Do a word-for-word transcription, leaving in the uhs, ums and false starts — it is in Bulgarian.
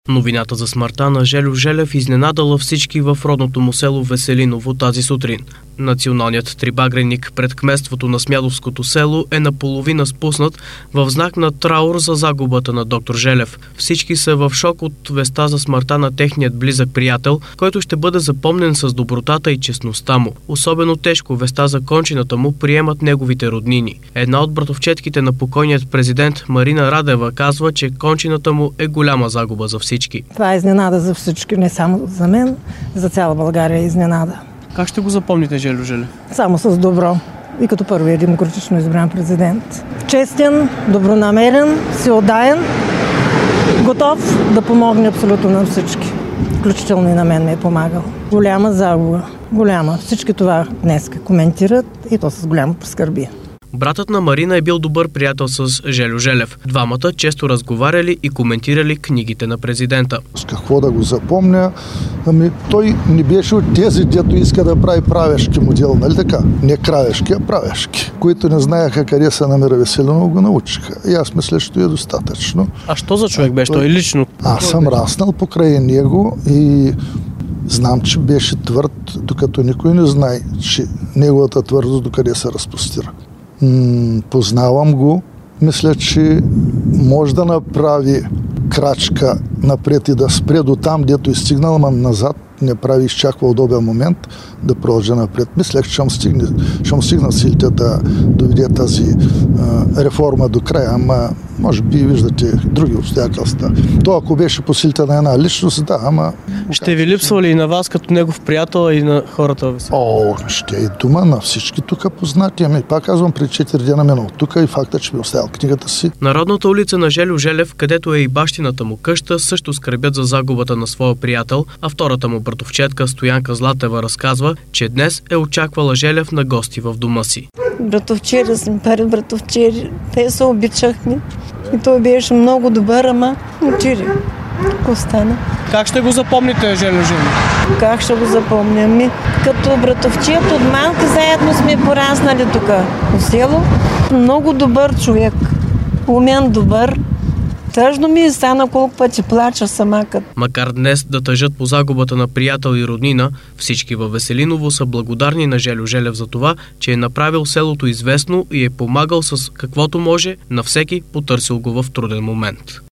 Новината за смъртта на Жельо Желев изненадала всички в родното му село Веселиново тази сутрин. Националният трибагреник пред кметството на Смядовското село е наполовина спуснат в знак на траур за загубата на доктор Желев. Всички са в шок от веста за смъртта на техният близък приятел, който ще бъде запомнен с добротата и честността му. Особено тежко веста за кончината му приемат неговите роднини. Една от братовчетките на покойният президент Марина Радева казва, че кончината му е голяма загуба за всички. Това е изненада за всички, не само за мен, за цяла България е изненада. Как ще го запомните Жельо Желев? Само с добро и като първият демократично избран президент. Честен, добронамерен, всеотдаен, готов да помогне абсолютно на всички. Включително и на мен ме е помагал. Голяма загуба, голяма. Всички това днес коментират и то с голямо прискърбие. Братът на Марина е бил добър приятел с Жельо Желев. Двамата често разговаряли и коментирали книгите на президента. С какво да го запомня? Ами той не беше от тези, дето иска да прави правешки модел, нали така? Не кравешки, а правешки. Които не знаеха къде се намира Веселиново, го научиха. И аз мисля, че е достатъчно. А що за човек беше той лично? Аз съм раснал покрай него и знам, че беше твърд, докато никой не знае, че неговата твърдост докъде се разпростира. М- познавам го. Мисля, че може да направи крачка напред и да спре до там, дето е стигнал, ама назад не прави, изчаква удобен момент да продължи напред. Мислех, че ще стигне, ще стигна силите да доведе тази а, реформа до края, ама може би виждате други обстоятелства. То ако беше по силите на една личност, да, ама... Ще ви липсва ли и на вас като негов приятел и на хората? О, ще и дума на всички тук познати. Ами пак казвам, при четири дена минал тук и факта, че ми оставил книгата си. Народната улица на Жельо Желев, където е и бащината му къща, също скърбят за загубата на своя приятел, а втората му братовчетка Стоянка Златева разказва, че днес е очаквала Желев на гости в дома си. Братовчери сме, пари братовчери. Те се обичахме. И той беше много добър, ама отиде. Какво стана? Как ще го запомните, Жельо Желев? Как ще го запомня? Ми, като братовчет от малка заедно сме пораснали тук в село. Много добър човек. Умен, добър. Тъжно ми е стана колко пъти плача сама. Макар днес да тъжат по загубата на приятел и роднина, всички във Веселиново са благодарни на Жельо Желев за това, че е направил селото известно и е помагал с каквото може на всеки, потърсил го в труден момент.